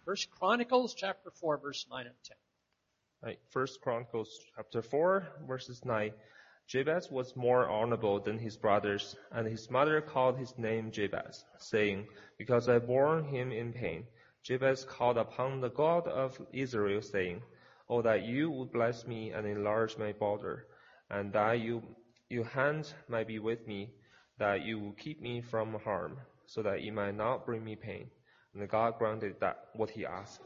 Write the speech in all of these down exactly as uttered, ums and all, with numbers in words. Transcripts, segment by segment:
First Chronicles chapter four, verse nine and ten. Right. First Chronicles chapter four, verses nine. Jabez was more honorable than his brothers, and his mother called his name Jabez, saying, Because I bore him in pain. Jabez called upon the God of Israel, saying, Oh, that you would bless me and enlarge my border, and that you, your hand might be with me, that you will keep me from harm, so that it might not bring me pain. And God granted that what he asked.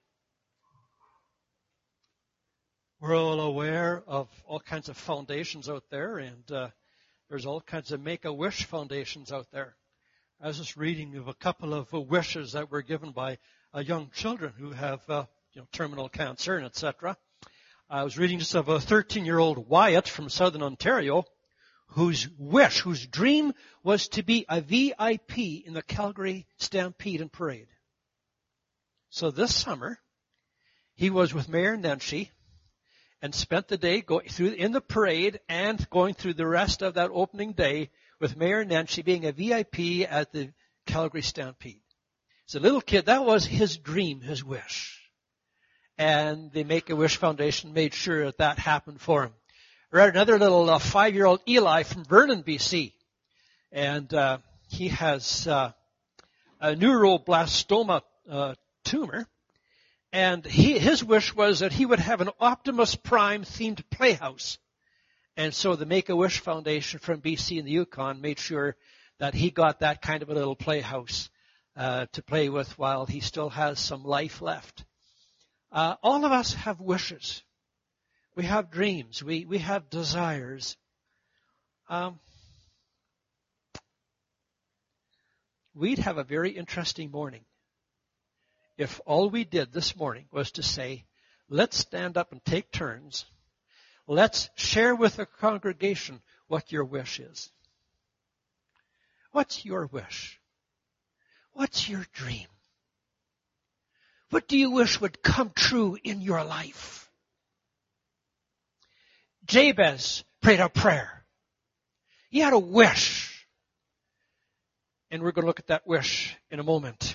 We're all aware of all kinds of foundations out there, and uh, there's all kinds of Make-A-Wish foundations out there. I was just reading of a couple of uh, wishes that were given by uh, young children who have uh, you know, terminal cancer and et cetera. I was reading just of a thirteen-year-old Wyatt from southern Ontario whose wish, whose dream was to be a V I P in the Calgary Stampede and Parade. So this summer, he was with Mayor Nenshi and spent the day going through in the parade and going through the rest of that opening day with Mayor Nenshi being a V I P at the Calgary Stampede. As a little kid, that was his dream, his wish. And the Make-A-Wish Foundation made sure that that happened for him. I read another little uh, five-year-old Eli from Vernon, B C. And uh, he has uh, a neuroblastoma uh, tumor. And he, his wish was that he would have an Optimus Prime themed playhouse. And so the Make-A-Wish Foundation from B C and the Yukon made sure that he got that kind of a little playhouse uh, to play with while he still has some life left. Uh, all of us have wishes. We have dreams. We, we have desires. Um, we'd have a very interesting morning if all we did this morning was to say, let's stand up and take turns. Let's share with the congregation what your wish is. What's your wish? What's your dream? What do you wish would come true in your life? Jabez prayed a prayer. He had a wish. And we're going to look at that wish in a moment.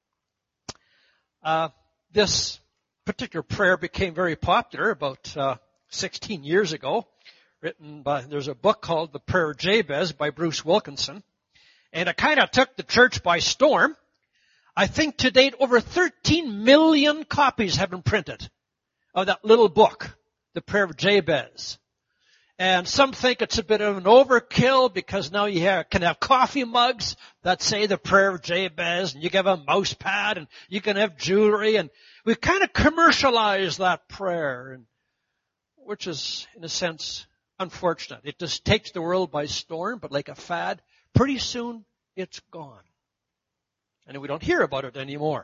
Uh, this particular prayer became very popular about uh, sixteen years ago. Written by, there's a book called The Prayer of Jabez by Bruce Wilkinson. And it kind of took the church by storm. I think to date over thirteen million copies have been printed of that little book, The Prayer of Jabez. And some think it's a bit of an overkill because now you have, can have coffee mugs that say the Prayer of Jabez, and you can have a mouse pad, and you can have jewelry, and we've kind of commercialized that prayer, and, which is, in a sense, unfortunate. It just takes the world by storm, but like a fad, pretty soon it's gone. And we don't hear about it anymore.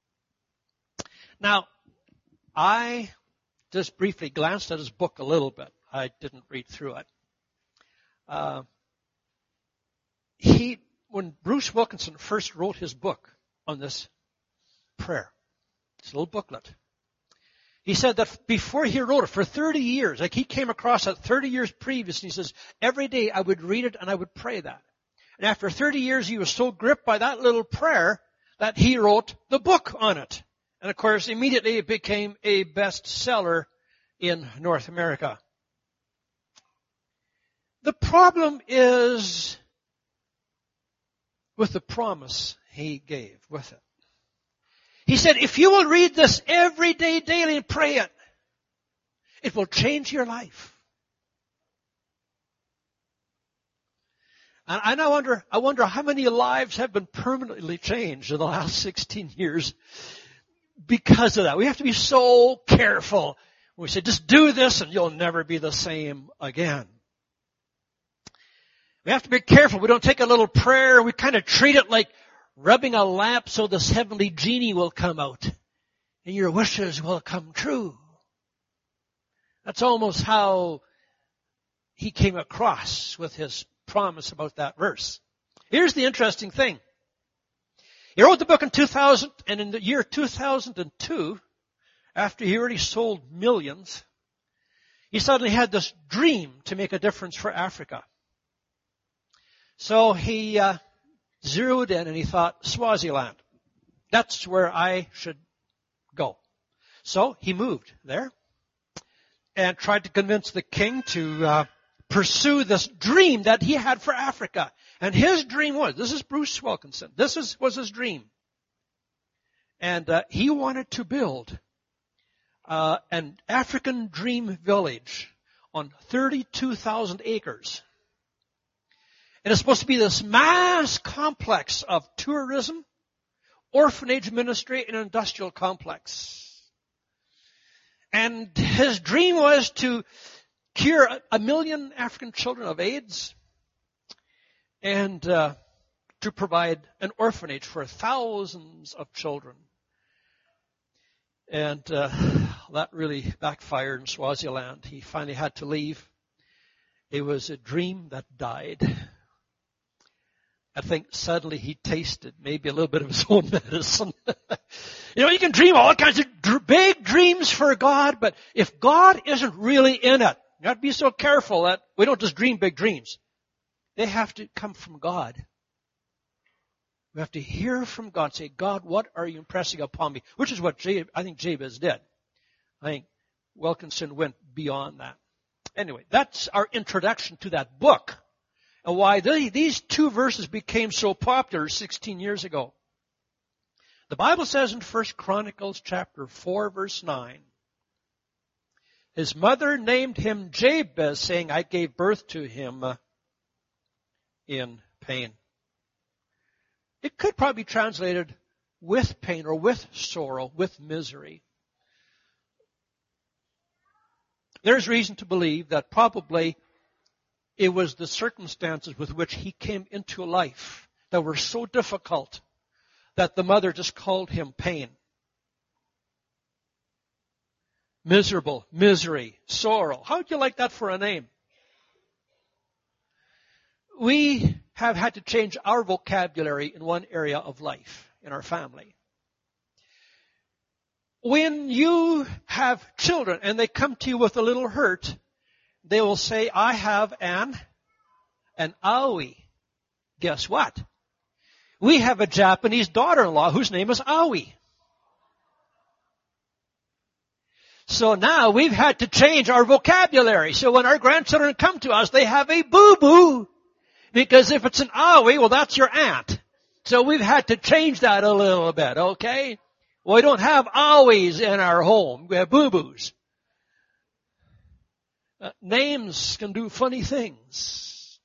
Now, I just briefly glanced at his book a little bit. I didn't read through it. Uh, he, when Bruce Wilkinson first wrote his book on this prayer, this little booklet, he said that before he wrote it, for thirty years, like he came across it thirty years previous, and he says, every day I would read it and I would pray that. And after thirty years, he was so gripped by that little prayer that he wrote the book on it. And of course, immediately it became a bestseller in North America. The problem is with the promise he gave with it. He said, if you will read this every day, daily, and pray it, it will change your life. And I wonder, I wonder how many lives have been permanently changed in the last sixteen years because of that. We have to be so careful. We say, just do this and you'll never be the same again. We have to be careful. We don't take a little prayer. We kind of treat it like rubbing a lamp so this heavenly genie will come out and your wishes will come true. That's almost how he came across with his promise about that verse. Here's the interesting thing. He wrote the book in two thousand, and in the year two thousand two, after he already sold millions, he suddenly had this dream to make a difference for Africa. So he uh, zeroed in and he thought, Swaziland, that's where I should go. So he moved there and tried to convince the king to uh, pursue this dream that he had for Africa. And his dream was, this is Bruce Wilkinson, this is, was his dream. And uh, he wanted to build uh, an African dream village on thirty-two thousand acres. And it's supposed to be this mass complex of tourism, orphanage ministry, and industrial complex. And his dream was to cure a million African children of AIDS and uh, to provide an orphanage for thousands of children. And uh, that really backfired in Swaziland. He finally had to leave. It was a dream that died. I think suddenly he tasted maybe a little bit of his own medicine. You know, you can dream all kinds of dr- big dreams for God, but if God isn't really in it, you got to be so careful that we don't just dream big dreams. They have to come from God. We have to hear from God, say, God, what are you impressing upon me? Which is what Jab- I think Jabez did. I think Wilkinson went beyond that. Anyway, that's our introduction to that book and why they, these two verses became so popular sixteen years ago. The Bible says in First Chronicles chapter four, verse nine, his mother named him Jabez, saying, I gave birth to him in pain. It could probably be translated with pain or with sorrow, with misery. There's reason to believe that probably it was the circumstances with which he came into life that were so difficult that the mother just called him pain. Miserable, misery, sorrow. How would you like that for a name? We have had to change our vocabulary in one area of life, in our family. When you have children and they come to you with a little hurt, they will say, I have an, an aoi. Guess what? We have a Japanese daughter-in-law whose name is Aoi. So now we've had to change our vocabulary. So when our grandchildren come to us, they have a boo-boo. Because if it's an Aoi, well, that's your aunt. So we've had to change that a little bit, okay? Well, we don't have Aois in our home. We have boo-boos. Uh, names can do funny things.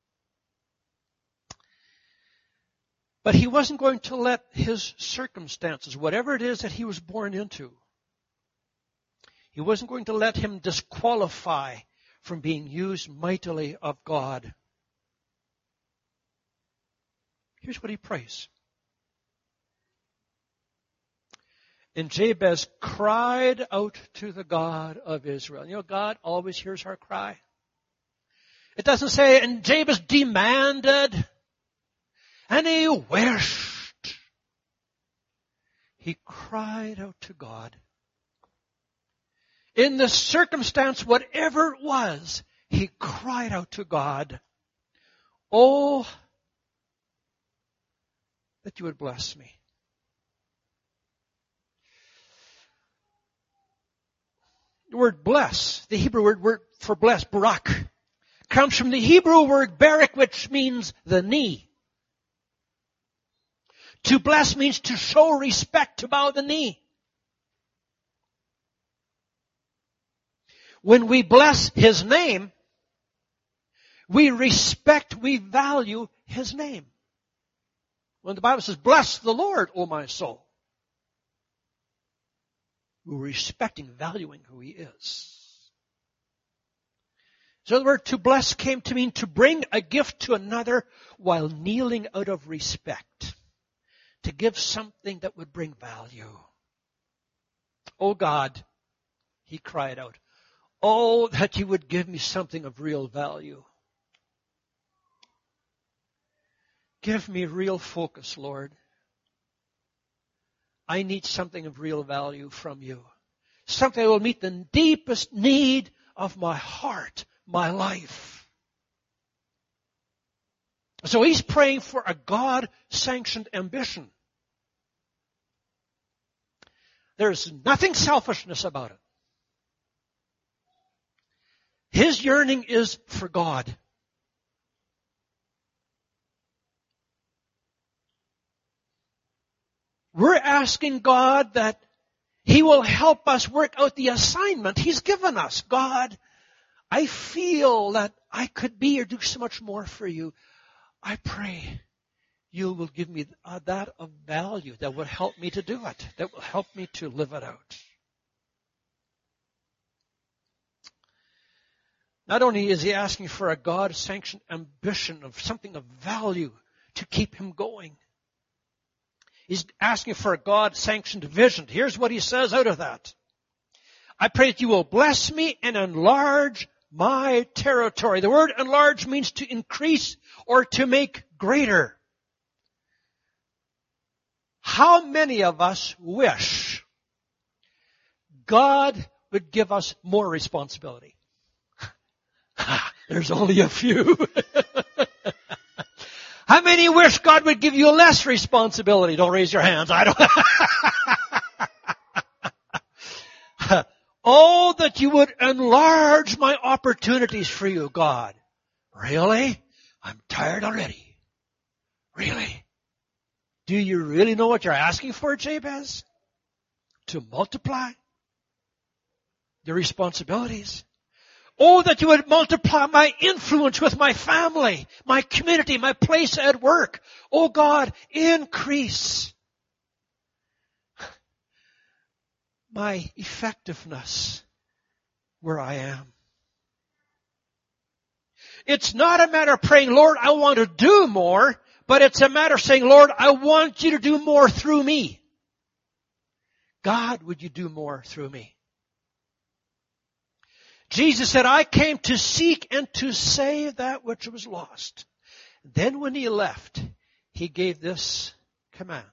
But he wasn't going to let his circumstances, whatever it is that he was born into, he wasn't going to let him disqualify from being used mightily of God. Here's what he prays. And Jabez cried out to the God of Israel. You know, God always hears our cry. It doesn't say, and Jabez demanded, and he wished. He cried out to God. In the circumstance, whatever it was, he cried out to God. Oh, that you would bless me. The word bless, the Hebrew word, word for bless, barak, comes from the Hebrew word barak, which means the knee. To bless means to show respect, to bow the knee. When we bless His name, we respect, we value His name. When the Bible says, bless the Lord, O my soul, we're respecting, valuing who He is. So the word to bless came to mean to bring a gift to another while kneeling out of respect. To give something that would bring value. Oh God, he cried out, oh, that you would give me something of real value. Give me real focus, Lord. I need something of real value from you. Something that will meet the deepest need of my heart, my life. So he's praying for a God-sanctioned ambition. There's nothing selfishness about it. His yearning is for God. We're asking God that He will help us work out the assignment He's given us. God, I feel that I could be or do so much more for you. I pray you will give me that of value that will help me to do it, that will help me to live it out. Not only is he asking for a God-sanctioned ambition of something of value to keep him going, he's asking for a God-sanctioned vision. Here's what he says out of that. I pray that you will bless me and enlarge my territory. The word enlarge means to increase or to make greater. How many of us wish God would give us more responsibility? There's only a few. How many wish God would give you less responsibility? Don't raise your hands. I don't. Oh, that you would enlarge my opportunities for you, God. Really? I'm tired already. Really? Do you really know what you're asking for, Jabez? To multiply the responsibilities. Oh, that you would multiply my influence with my family, my community, my place at work. Oh God, increase my effectiveness where I am. It's not a matter of praying, Lord, I want to do more, but it's a matter of saying, Lord, I want you to do more through me. God, would you do more through me? Jesus said, I came to seek and to save that which was lost. Then when he left, he gave this command.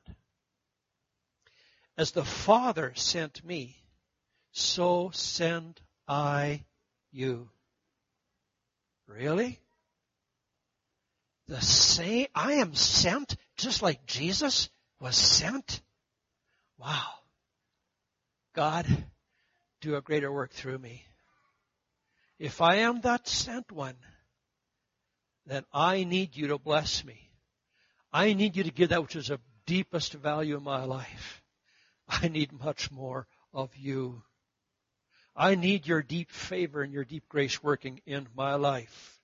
As the Father sent me, so send I you. Really? The same, I am sent just like Jesus was sent? Wow. God, do a greater work through me. If I am that sent one, then I need you to bless me. I need you to give that which is of deepest value in my life. I need much more of you. I need your deep favor and your deep grace working in my life.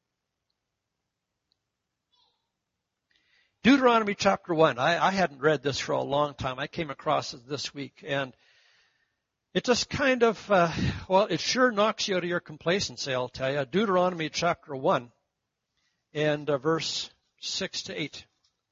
Deuteronomy chapter one. I, I hadn't read this for a long time. I came across it this week, and it just kind of, uh, well, it sure knocks you out of your complacency, I'll tell you. Deuteronomy chapter one and uh, verse six to eight.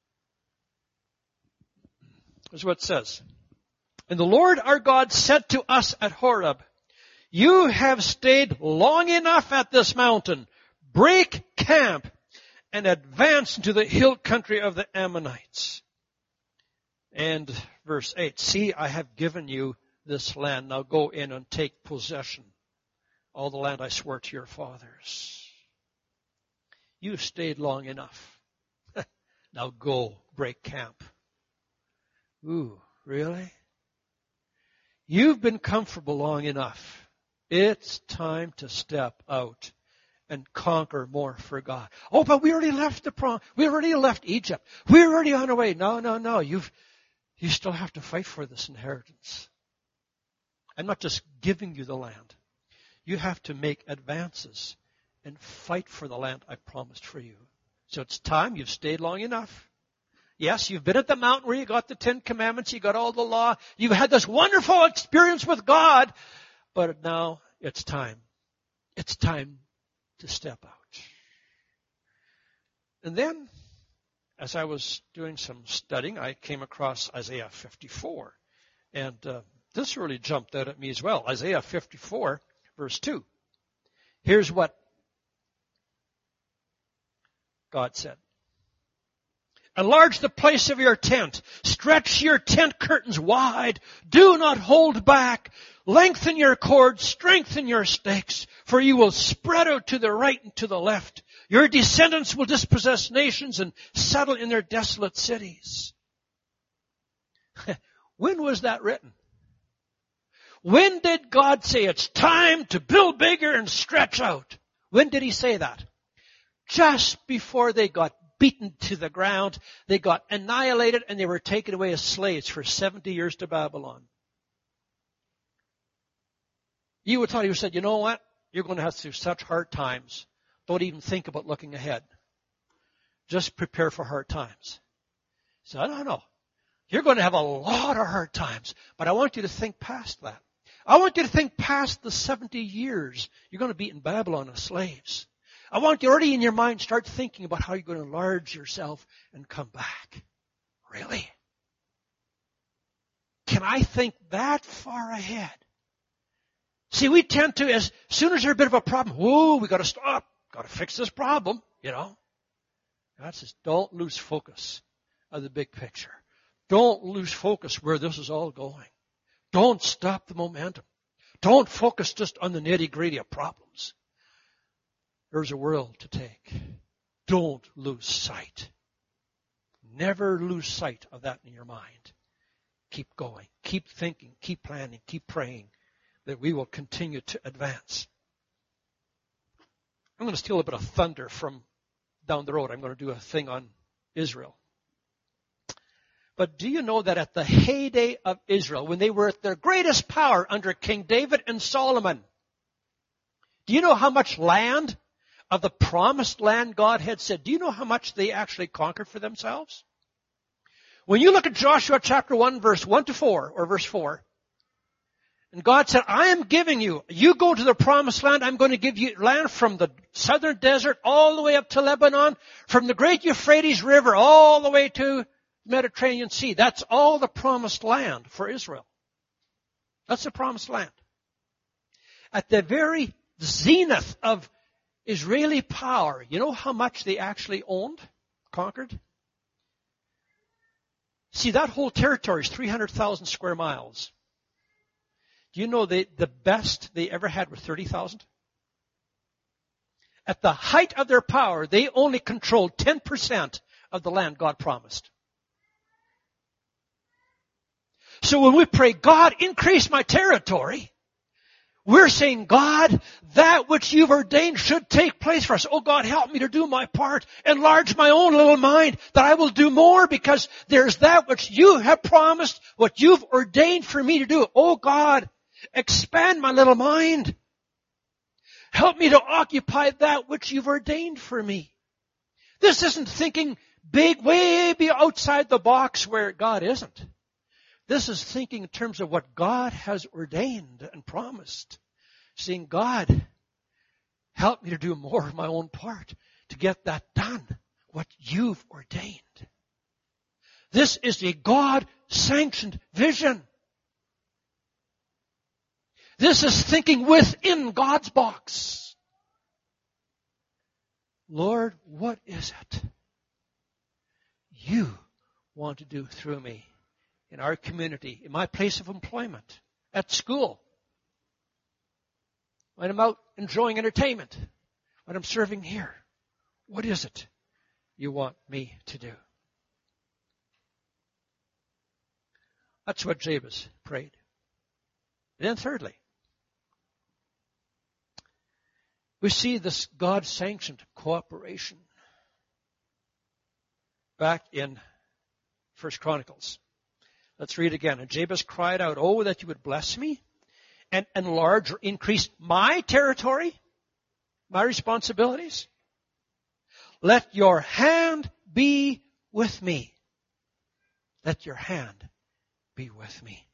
Here's what it says. And the Lord our God said to us at Horeb, you have stayed long enough at this mountain. Break camp and advance into the hill country of the Ammonites. And verse eight, see, I have given you this land. Now go in and take possession. All the land I swore to your fathers. You stayed long enough. Now go break camp. Ooh, really? You've been comfortable long enough. It's time to step out and conquer more for God. Oh, but we already left the prom. We already left Egypt. We're already on our way. No, no, no. You've, you still have to fight for this inheritance. I'm not just giving you the land. You have to make advances and fight for the land I promised for you. So it's time. You've stayed long enough. Yes, you've been at the mountain where you got the Ten Commandments, you got all the law. You've had this wonderful experience with God. But now it's time. It's time to step out. And then, as I was doing some studying, I came across Isaiah fifty-four. And uh, this really jumped out at me as well. Isaiah fifty-four, verse two. Here's what God said. Enlarge the place of your tent. Stretch your tent curtains wide. Do not hold back. Lengthen your cords. Strengthen your stakes. For you will spread out to the right and to the left. Your descendants will dispossess nations and settle in their desolate cities. When was that written? When did God say it's time to build bigger and stretch out? When did he say that? Just before they got beaten to the ground, they got annihilated, and they were taken away as slaves for seventy years to Babylon. You would thought he would said, you know what? You're going to have through such hard times. Don't even think about looking ahead. Just prepare for hard times. So I don't know. You're going to have a lot of hard times, but I want you to think past that. I want you to think past the seventy years you're going to be in Babylon as slaves. I want you already in your mind start thinking about how you're going to enlarge yourself and come back. Really? Can I think that far ahead? See, we tend to, as soon as there's a bit of a problem, whoa, we got to stop. Got to fix this problem, you know. God says, don't lose focus of the big picture. Don't lose focus where this is all going. Don't stop the momentum. Don't focus just on the nitty-gritty of problems. There's a world to take. Don't lose sight. Never lose sight of that in your mind. Keep going. Keep thinking. Keep planning. Keep praying that we will continue to advance. I'm going to steal a bit of thunder from down the road. I'm going to do a thing on Israel. But do you know that at the heyday of Israel, when they were at their greatest power under King David and Solomon, do you know how much land of the promised land God had said? Do you know how much they actually conquered for themselves? When you look at Joshua chapter one, verse one to four, or verse four, and God said, I am giving you, you go to the promised land, I'm going to give you land from the southern desert all the way up to Lebanon, from the great Euphrates River all the way to the Mediterranean Sea. That's all the promised land for Israel. That's the promised land. At the very zenith of Israeli power, you know how much they actually owned, conquered? See, that whole territory is three hundred thousand square miles. Do you know they, the best they ever had were thirty thousand? At the height of their power, they only controlled ten percent of the land God promised. So when we pray, God, increase my territory, we're saying, God, that which you've ordained should take place for us. Oh God, help me to do my part. Enlarge my own little mind that I will do more because there's that which you have promised, what you've ordained for me to do. Oh God, expand my little mind. Help me to occupy that which you've ordained for me. This isn't thinking big, way outside the box where God isn't. This is thinking in terms of what God has ordained and promised. Saying, God, help me to do more of my own part to get that done, what you've ordained. This is a God-sanctioned vision. This is thinking within God's box. Lord, what is it you want to do through me? In our community, in my place of employment, at school, when I'm out enjoying entertainment, when I'm serving here. What is it you want me to do? That's what Jabez prayed. And then thirdly, we see this God-sanctioned cooperation back in First Chronicles. Let's read again. And Jabez cried out, oh, that you would bless me and enlarge or increase my territory, my responsibilities. Let your hand be with me. Let your hand be with me.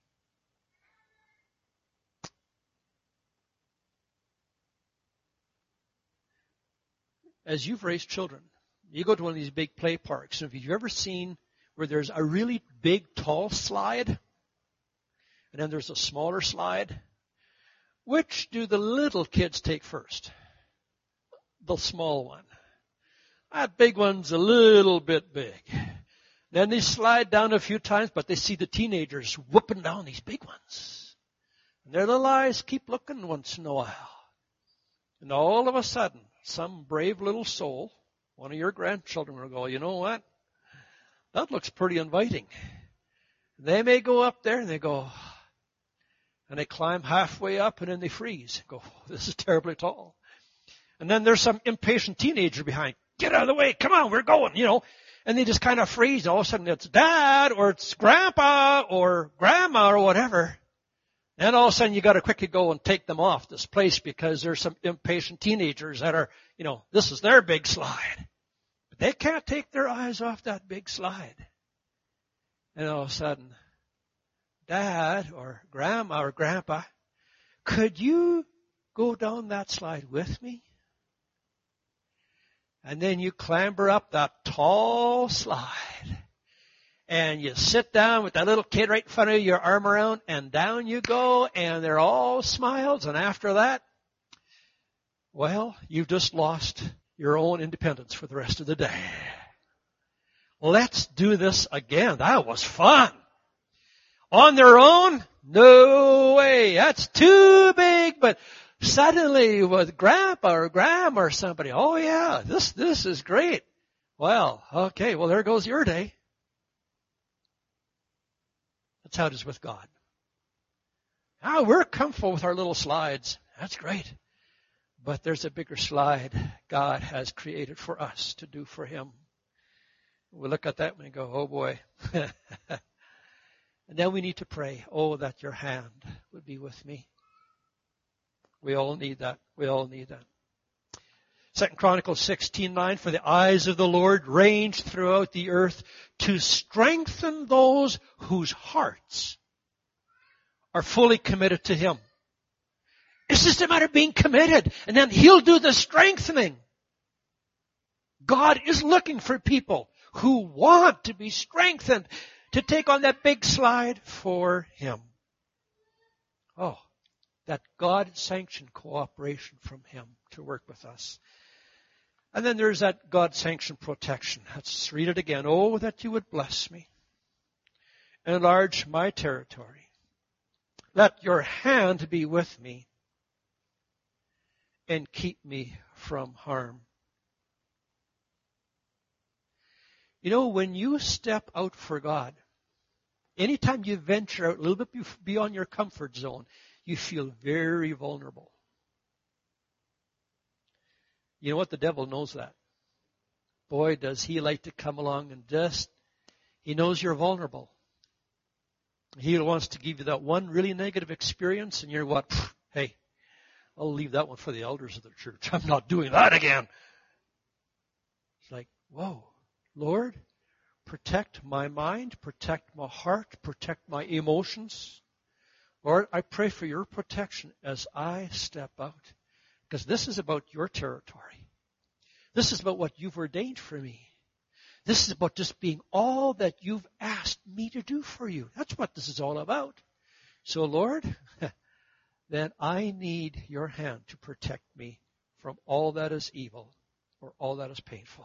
As you've raised children, you go to one of these big play parks, and if you've ever seen where there's a really big, tall slide, and then there's a smaller slide, which do the little kids take first? The small one. That big one's a little bit big. Then they slide down a few times, but they see the teenagers whooping down these big ones. And their little eyes keep looking once in a while. And all of a sudden, some brave little soul, one of your grandchildren will go, you know what? That looks pretty inviting. They may go up there and they go, And they climb halfway up and then they freeze. Go, this is terribly tall. And then there's some impatient teenager behind. Get out of the way. Come on, we're going, you know. And they just kind of freeze. All of a sudden it's dad or it's grandpa or grandma or whatever. And all of a sudden you got to quickly go and take them off this place because there's some impatient teenagers that are, you know, this is their big slide. But they can't take their eyes off that big slide. And all of a sudden, dad or grandma or grandpa, could you go down that slide with me? And then you clamber up that tall slide. And you sit down with that little kid right in front of you, your arm around, and down you go, and they're all smiles. And after that, well, you've just lost your own independence for the rest of the day. Let's do this again. That was fun. On their own? No way. That's too big. But suddenly with grandpa or grandma or somebody, oh yeah, this, this is great. Well, okay, well there goes your day. That's how it is with God. Now we're comfortable with our little slides. That's great. But there's a bigger slide God has created for us to do for Him. We look at that and we go, oh boy. And then we need to pray, oh, that your hand would be with me. We all need that. We all need that. Second Chronicles sixteen nine, for the eyes of the Lord range throughout the earth to strengthen those whose hearts are fully committed to Him. It's just a matter of being committed, and then He'll do the strengthening. God is looking for people who want to be strengthened to take on that big slide for Him. Oh, that God-sanctioned cooperation from Him to work with us. And then there's that God-sanctioned protection. Let's read it again. Oh, that you would bless me. Enlarge my territory. Let your hand be with me and keep me from harm. You know, when you step out for God, anytime you venture out a little bit beyond your comfort zone, you feel very vulnerable. You know what? The devil knows that. Boy, does he like to come along and just, he knows you're vulnerable. He wants to give you that one really negative experience and you're what? Hey, I'll leave that one for the elders of the church. I'm not doing that again. It's like, whoa, Lord, protect my mind, protect my heart, protect my emotions. Lord, I pray for your protection as I step out. Because this is about your territory. This is about what you've ordained for me. This is about just being all that you've asked me to do for you. That's what this is all about. So, Lord, then I need your hand to protect me from all that is evil or all that is painful.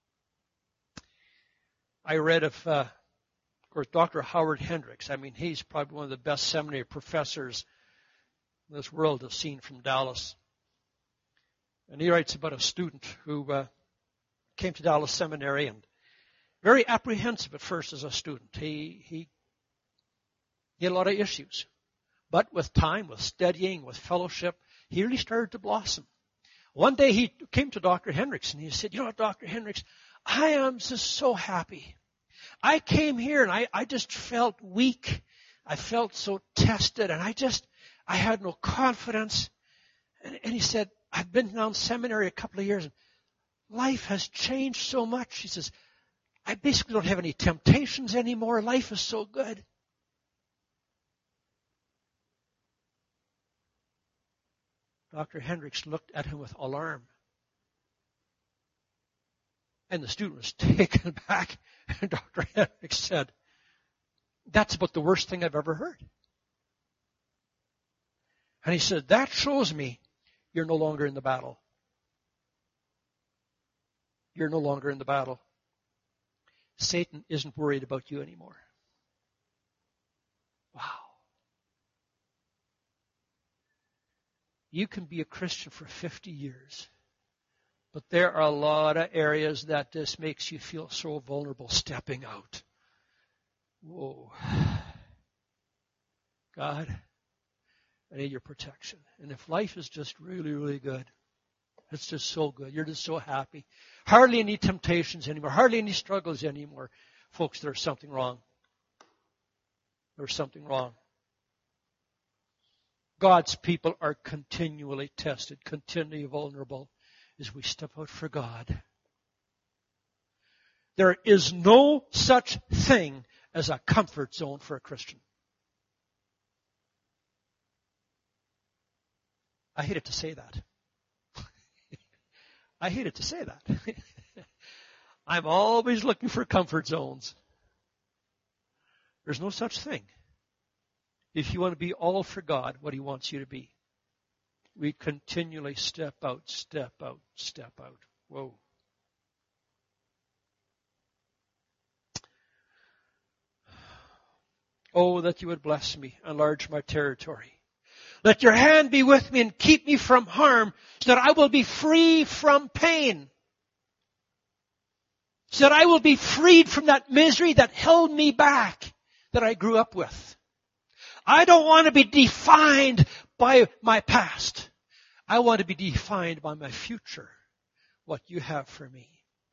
I read of, uh, of course, Doctor Howard Hendricks. I mean, he's probably one of the best seminary professors this world has seen from Dallas. And he writes about a student who uh, came to Dallas Seminary and very apprehensive at first as a student. He, he, he had a lot of issues. But with time, with studying, with fellowship, he really started to blossom. One day he came to Doctor Hendricks and he said, you know what, Doctor Hendricks, I am just so happy. I came here and I, I just felt weak. I felt so tested and I just, I had no confidence. And, and he said, I've been down seminary a couple of years and life has changed so much. He says, I basically don't have any temptations anymore. Life is so good. Doctor Hendricks looked at him with alarm. And the student was taken aback. And Doctor Hendricks said, that's about the worst thing I've ever heard. And he said, that shows me you're no longer in the battle. You're no longer in the battle. Satan isn't worried about you anymore. Wow. You can be a Christian for fifty years, but there are a lot of areas that this makes you feel so vulnerable stepping out. Whoa. God, I need your protection. And if life is just really, really good, it's just so good, you're just so happy, hardly any temptations anymore, hardly any struggles anymore, folks, there's something wrong. There's something wrong. God's people are continually tested, continually vulnerable as we step out for God. There is no such thing as a comfort zone for a Christian. I hated to say that. I hated to say that. I'm always looking for comfort zones. There's no such thing. If you want to be all for God, what He wants you to be. We continually step out, step out, step out. Whoa. Oh, that you would bless me, enlarge my territory. Let your hand be with me and keep me from harm, so that I will be free from pain. So that I will be freed from that misery that held me back, that I grew up with. I don't want to be defined by my past. I want to be defined by my future, what you have for me.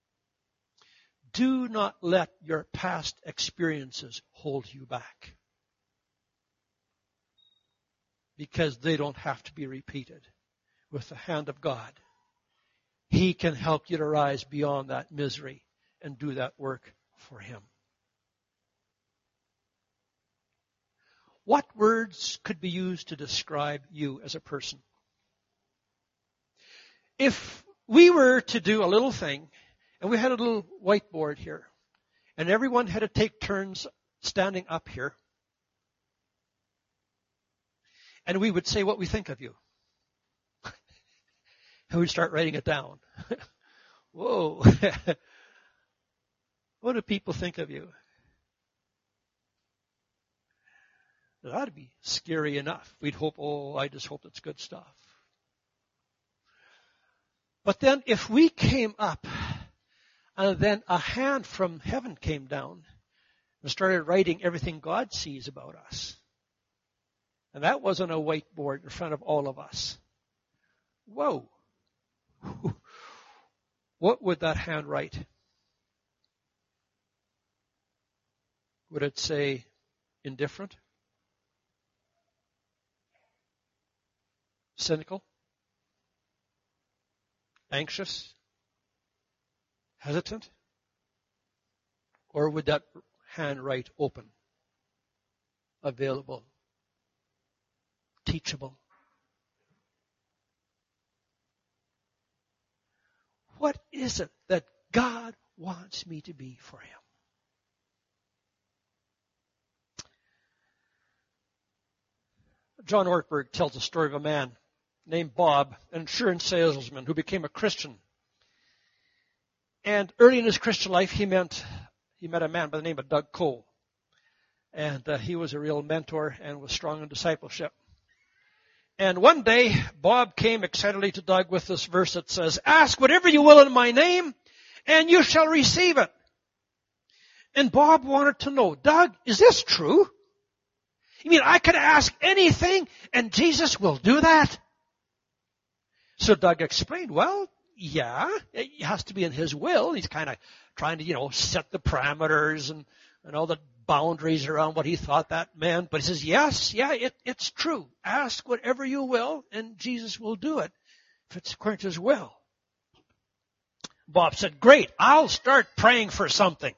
Do not let your past experiences hold you back, because they don't have to be repeated. With the hand of God, He can help you to rise beyond that misery and do that work for Him. What words could be used to describe you as a person? If we were to do a little thing, and we had a little whiteboard here, and everyone had to take turns standing up here, and we would say what we think of you. And we'd start writing it down. Whoa. What do people think of you? It ought to be scary enough. We'd hope, oh, I just hope it's good stuff. But then if we came up, and then a hand from heaven came down and started writing everything God sees about us, and that wasn't a whiteboard in front of all of us. Whoa. What would that hand write? Would it say indifferent? Cynical? Anxious? Hesitant? Or would that hand write open? Available? Teachable? What is it that God wants me to be for Him? John Ortberg tells the story of a man named Bob, an insurance salesman who became a Christian. And early in his Christian life, he met, he met a man by the name of Doug Cole. And uh, he was a real mentor and was strong in discipleship. And one day, Bob came excitedly to Doug with this verse that says, "Ask whatever you will in my name, and you shall receive it." And Bob wanted to know, Doug, is this true? You mean I could ask anything, and Jesus will do that? So Doug explained, well, yeah, it has to be in His will. He's kind of trying to, you know, set the parameters and, and all the boundaries around what he thought that meant. But he says, yes, yeah, it, it's true. Ask whatever you will, and Jesus will do it if it's according to His will. Bob said, great, I'll start praying for something.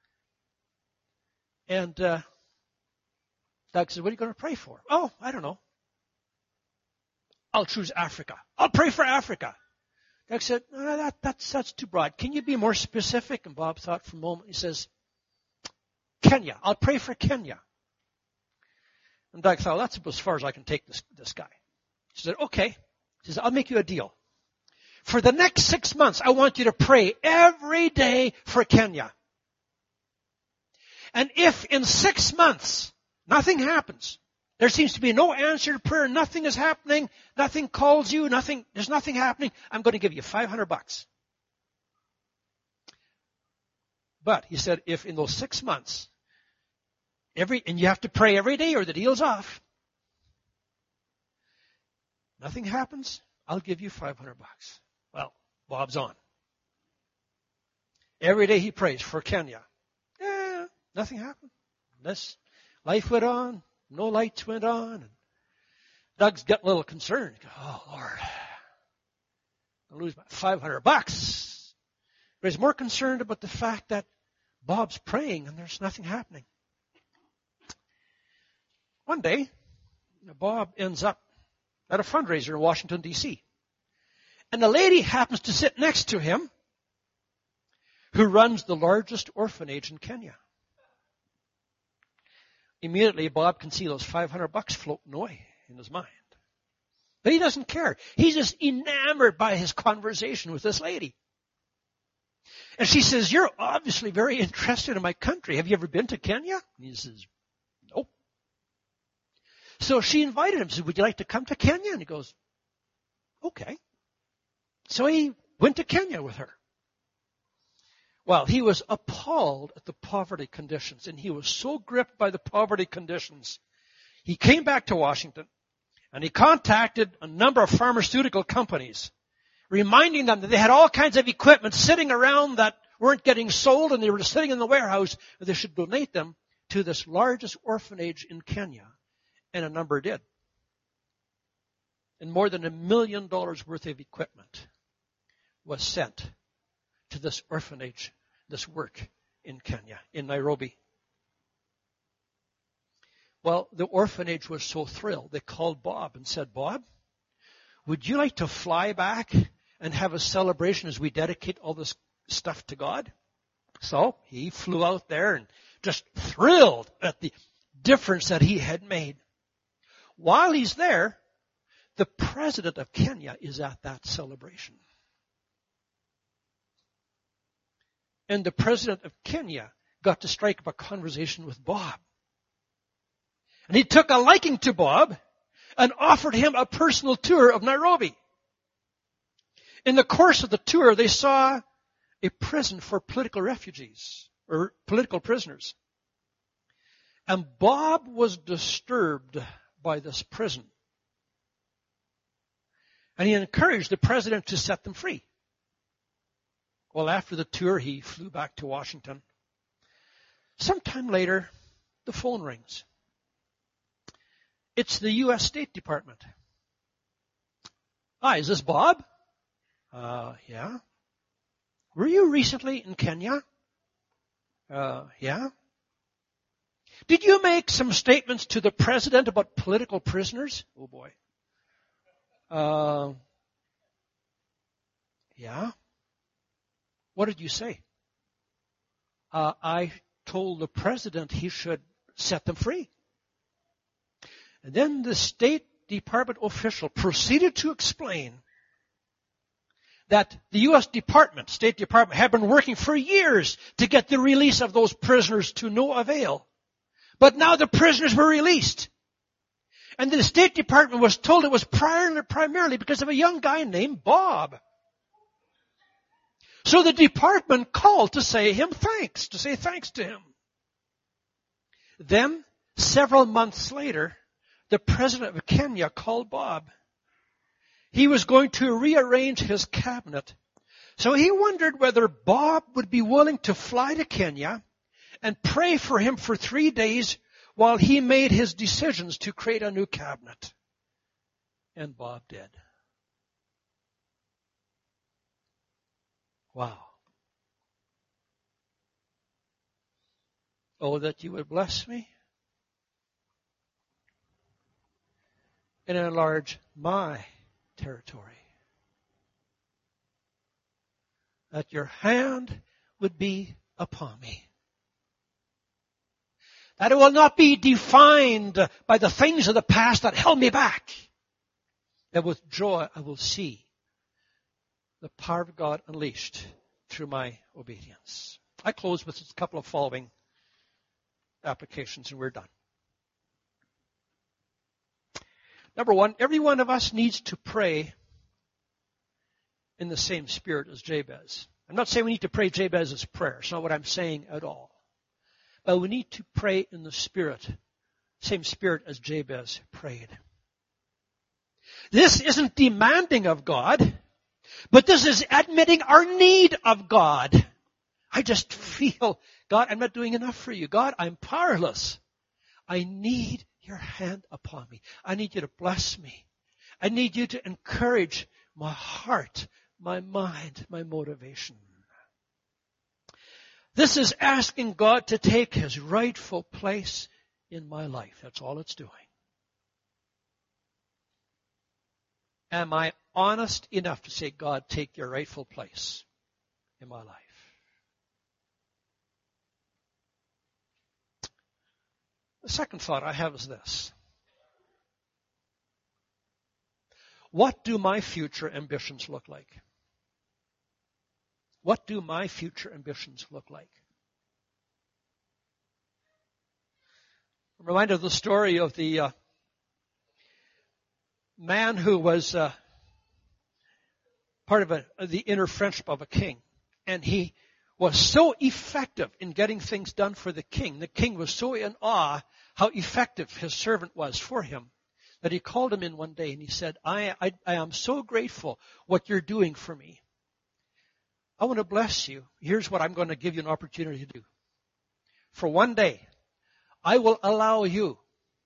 And uh, Doug said, what are you going to pray for? Oh, I don't know. I'll choose Africa. I'll pray for Africa. Doug said, no, that, that's, that's too broad. Can you be more specific? And Bob thought for a moment. He says, Kenya. I'll pray for Kenya. And Doug thought, well, that's as far as I can take this, this guy. He said, okay. He says, I'll make you a deal. For the next six months, I want you to pray every day for Kenya. And if in six months, nothing happens, there seems to be no answer to prayer, nothing is happening, nothing calls you, nothing, there's nothing happening, I'm going to give you five hundred bucks. But, he said, if in those six months, every, and you have to pray every day or the deal's off. Nothing happens, I'll give you five hundred bucks. Well, Bob's on. Every day he prays for Kenya. Yeah, nothing happened. This life went on. No lights went on. And Doug's getting a little concerned. He goes, oh, Lord, I'll lose my five hundred bucks. But he's more concerned about the fact that Bob's praying and there's nothing happening. One day, Bob ends up at a fundraiser in Washington, D C And a lady happens to sit next to him who runs the largest orphanage in Kenya. Immediately, Bob can see those five hundred bucks floating away in his mind. But he doesn't care. He's just enamored by his conversation with this lady. And she says, you're obviously very interested in my country. Have you ever been to Kenya? And he says, nope. So she invited him. She said, would you like to come to Kenya? And he goes, okay. So he went to Kenya with her. Well, he was appalled at the poverty conditions, and he was so gripped by the poverty conditions. He came back to Washington, and he contacted a number of pharmaceutical companies, reminding them that they had all kinds of equipment sitting around that weren't getting sold, and they were sitting in the warehouse, and they should donate them to this largest orphanage in Kenya. And a number did. And more than a million dollars worth of equipment was sent to this orphanage, this work in Kenya, in Nairobi. Well, the orphanage was so thrilled, they called Bob and said, Bob, would you like to fly back and have a celebration as we dedicate all this stuff to God? So he flew out there and just thrilled at the difference that he had made. While he's there, the president of Kenya is at that celebration. And the president of Kenya got to strike up a conversation with Bob. And he took a liking to Bob and offered him a personal tour of Nairobi. In the course of the tour, they saw a prison for political refugees, or political prisoners. And Bob was disturbed by this prison. And he encouraged the president to set them free. Well, after the tour, he flew back to Washington. Sometime later, the phone rings. It's the U S State Department. Hi, is this Bob? Uh, yeah. Were you recently in Kenya? Uh, yeah. Did you make some statements to the president about political prisoners? Oh boy. Uh, yeah. What did you say? Uh, I told the president he should set them free. And then the State Department official proceeded to explain that the U S Department, State Department, had been working for years to get the release of those prisoners to no avail. But now the prisoners were released. And the State Department was told it was primarily because of a young guy named Bob. So the department called to say him thanks, to say thanks to him. Then, several months later, the president of Kenya called Bob. He was going to rearrange his cabinet. So he wondered whether Bob would be willing to fly to Kenya and pray for him for three days while he made his decisions to create a new cabinet. And Bob did. Wow. Oh, that you would bless me and enlarge my territory. That your hand would be upon me. That it will not be defined by the things of the past that held me back. That with joy I will see the power of God unleashed through my obedience. I close with a couple of following applications and we're done. Number one, every one of us needs to pray in the same spirit as Jabez. I'm not saying we need to pray Jabez's prayer. It's not what I'm saying at all. But we need to pray in the spirit, same spirit as Jabez prayed. This isn't demanding of God, but this is admitting our need of God. I just feel, God, I'm not doing enough for you. God, I'm powerless. I need your hand upon me. I need you to bless me. I need you to encourage my heart, my mind, my motivation. This is asking God to take his rightful place in my life. That's all it's doing. Am I honest enough to say, God, take your rightful place in my life? The second thought I have is this. What do my future ambitions look like? What do my future ambitions look like? I'm reminded of the story of the uh, man who was uh, part of a, the inner friendship of a king. And he was so effective in getting things done for the king. The king was so in awe how effective his servant was for him that he called him in one day and he said, I, I, I am so grateful what you're doing for me. I want to bless you. Here's what I'm going to give you an opportunity to do. For one day, I will allow you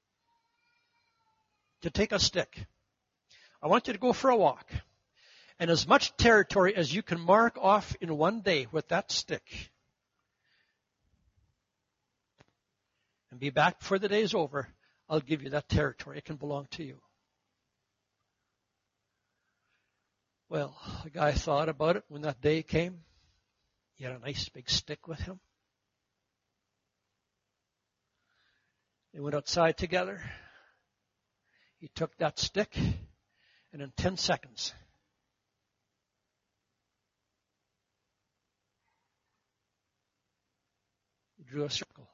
to take a stick. I want you to go for a walk. And as much territory as you can mark off in one day with that stick. And be back before the day is over. I'll give you that territory. It can belong to you. Well, the guy thought about it when that day came. He had a nice big stick with him. They went outside together. He took that stick, and in ten seconds, he drew a circle.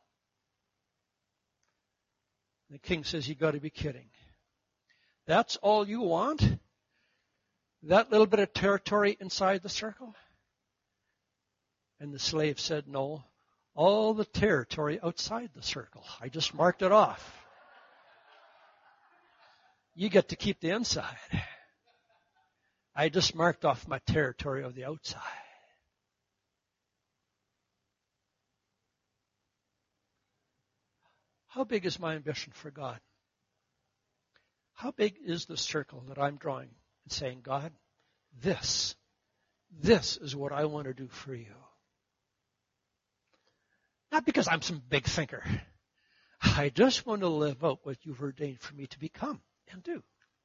The king says, you got to be kidding. That's all you want? That little bit of territory inside the circle? And the slave said, no, all the territory outside the circle. I just marked it off. You get to keep the inside. I just marked off my territory of the outside. How big is my ambition for God? How big is the circle that I'm drawing and saying, God, this, this is what I want to do for you. Not because I'm some big thinker. I just want to live out what you've ordained for me to become and do.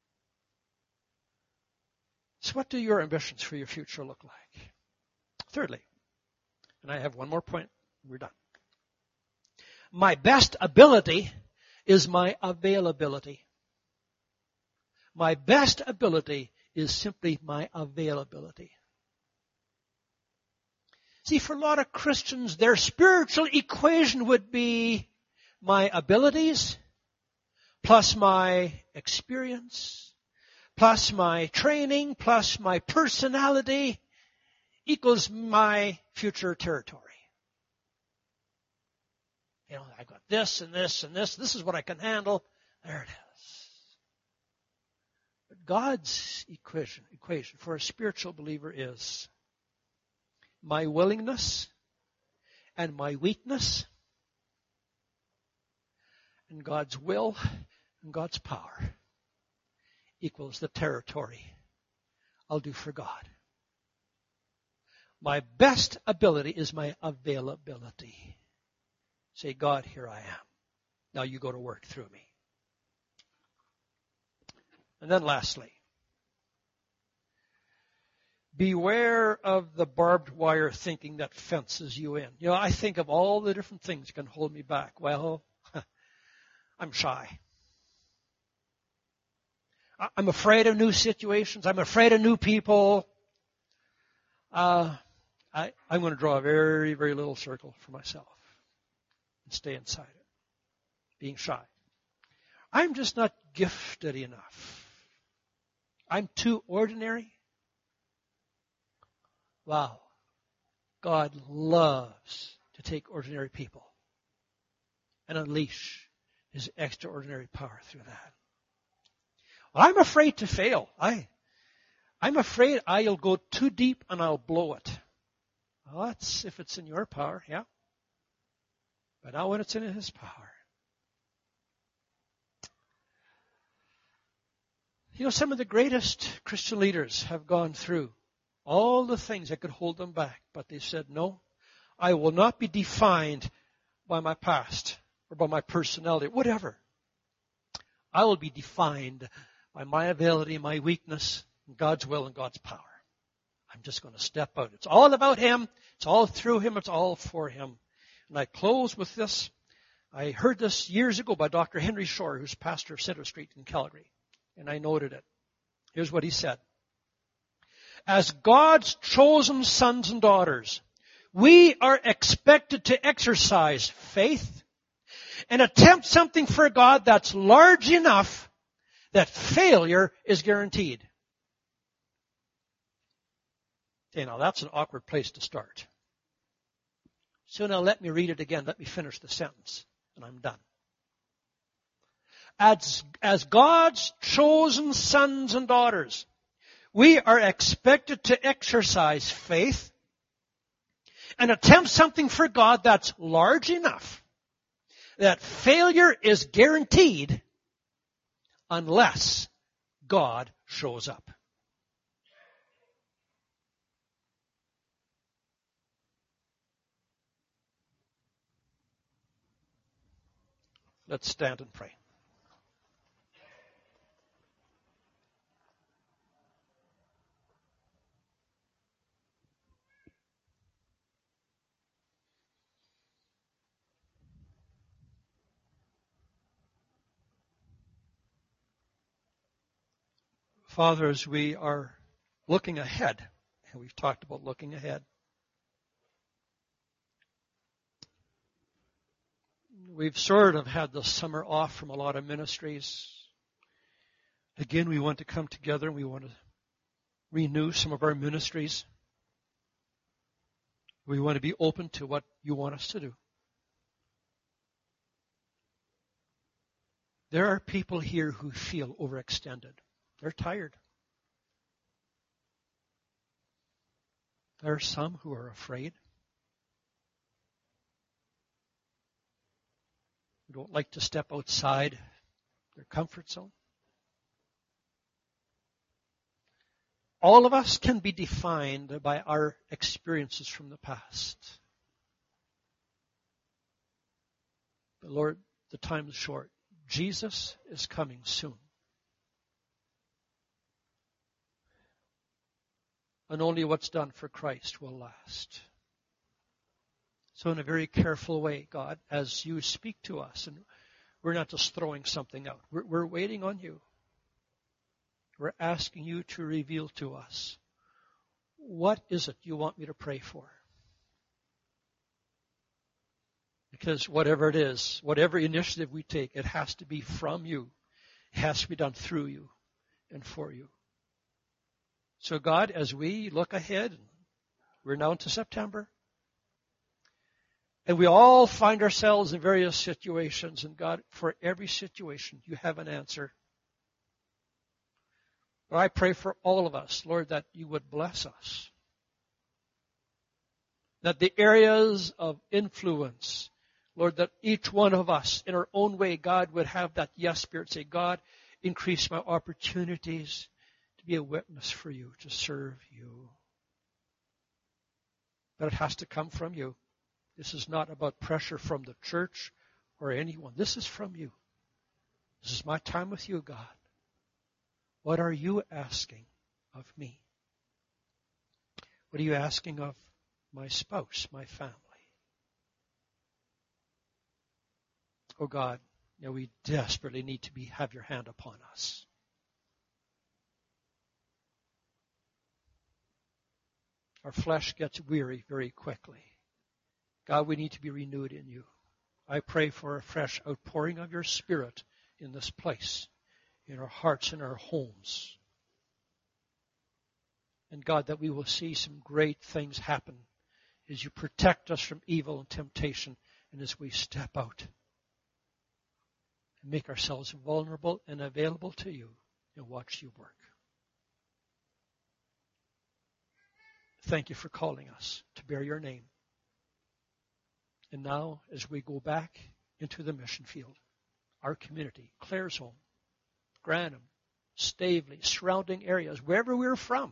So what do your ambitions for your future look like? Thirdly, and I have one more point, we're done. My best ability is my availability. My best ability is simply my availability. See, for a lot of Christians, their spiritual equation would be my abilities plus my experience plus my training plus my personality equals my future territory. You know, I got this and this and this. This is what I can handle. There it is. But God's equation, equation for a spiritual believer is my willingness and my weakness and God's will and God's power equals the territory I'll do for God. My best ability is my availability. Say, God, here I am. Now you go to work through me. And then lastly, beware of the barbed wire thinking that fences you in. You know, I think of all the different things that can hold me back. Well, I'm shy. I'm afraid of new situations. I'm afraid of new people. Uh, I, I'm going to draw a very, very little circle for myself and stay inside it, being shy. I'm just not gifted enough. I'm too ordinary. Wow. God loves to take ordinary people and unleash His extraordinary power through that. I'm afraid to fail. I, I'm afraid I'll go too deep and I'll blow it. Well, that's if it's in your power, yeah. But not when it's in His power. You know, some of the greatest Christian leaders have gone through all the things that could hold them back, but they said, no, I will not be defined by my past or by my personality, whatever. I will be defined by my ability, my weakness, God's will and God's power. I'm just going to step out. It's all about Him. It's all through Him. It's all for Him. And I close with this. I heard this years ago by Doctor Henry Shore, who's pastor of Center Street in Calgary. And I noted it. Here's what he said. As God's chosen sons and daughters, we are expected to exercise faith and attempt something for God that's large enough that failure is guaranteed. Okay, now that's an awkward place to start. So now let me read it again. Let me finish the sentence, and I'm done. As, as God's chosen sons and daughters, we are expected to exercise faith and attempt something for God that's large enough that failure is guaranteed unless God shows up. Let's stand and pray. Father, as we are looking ahead, and we've talked about looking ahead, we've sort of had the summer off from a lot of ministries. Again, we want to come together and we want to renew some of our ministries. We want to be open to what you want us to do. There are people here who feel overextended. They're tired. There are some who are afraid. Who don't like to step outside their comfort zone. All of us can be defined by our experiences from the past. But Lord, the time is short. Jesus is coming soon. And only what's done for Christ will last. So in a very careful way, God, as you speak to us, and we're not just throwing something out. We're, we're waiting on you. We're asking you to reveal to us, what is it you want me to pray for? Because whatever it is, whatever initiative we take, it has to be from you. It has to be done through you and for you. So God, as we look ahead, we're now into September, and we all find ourselves in various situations, and God, for every situation, you have an answer. But I pray for all of us, Lord, that you would bless us. That the areas of influence, Lord, that each one of us in our own way, God, would have that yes spirit, say, God, increase my opportunities to be a witness for you, to serve you. But it has to come from you. This is not about pressure from the church or anyone. This is from you. This is my time with you, God. What are you asking of me? What are you asking of my spouse, my family? Oh God, you know, we desperately need to be have your hand upon us. Our flesh gets weary very quickly. God, we need to be renewed in you. I pray for a fresh outpouring of your Spirit in this place, in our hearts, in our homes. And God, that we will see some great things happen as you protect us from evil and temptation and as we step out and make ourselves vulnerable and available to you and watch you work. Thank you for calling us to bear your name. And now, as we go back into the mission field, our community, Claresholm, Granham, Staveley, surrounding areas, wherever we're from,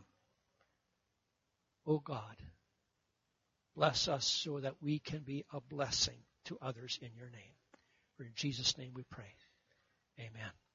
oh God, bless us so that we can be a blessing to others in your name. For in Jesus' name we pray. Amen.